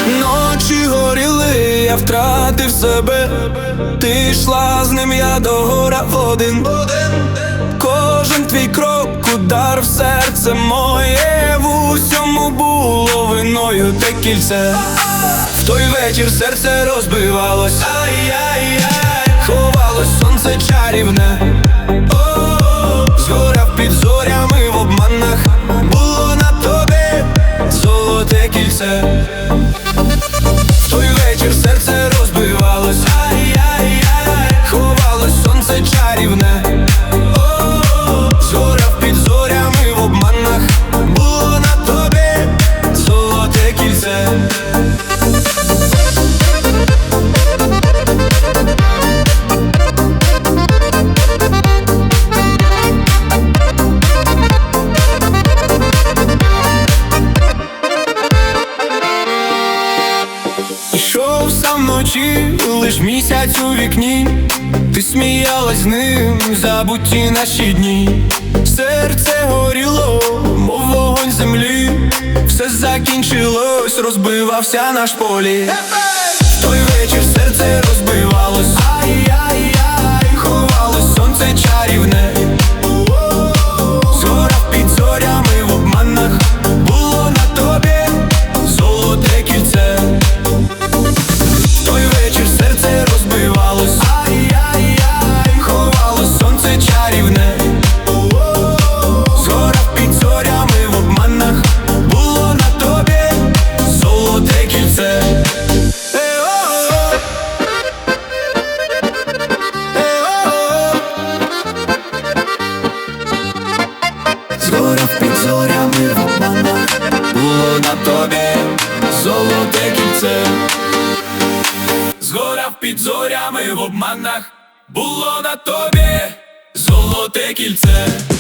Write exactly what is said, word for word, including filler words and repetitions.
Ночі горіли, я втратив себе. Ти йшла з ним, я до гора в один. Кожен твій крок удар в серце моє. В усьому було виною те кільце. В той вечір серце розбивалось, ай-яй-яй. Ховалось сонце чарівне, о-о-о. Згорав під зорями в обманах. Було на тобі золоте кільце. В той вечір серце розбивалось, ай-яй-яй. Ховалось сонце чарівне, о-о-о. Згорав під зорями в обманах. Було на тобі золоте кільце. Ішов сам вночі, лиш місяць у вікні. Ти сміялась з ним, забуті наші дні. Серце горіло, мов вогонь землі. Все закінчилось, розбивався наш полі. В той вечір серце розбивалось, ай-яй-яй. Ховалось сонце чарівне, згорав під зорями в обманах. Було на тобі золоте кільце. В той вечір серце розбивалось, ай-яй-яй. Ховалось сонце чарівне, згорав під зорями в обманах. Було на тобі золоте кільце. Згорав під зорями в обманах. Було на тобі золоте кільце. Згорав під зорями в обманах. Було на тобі золоте кільце.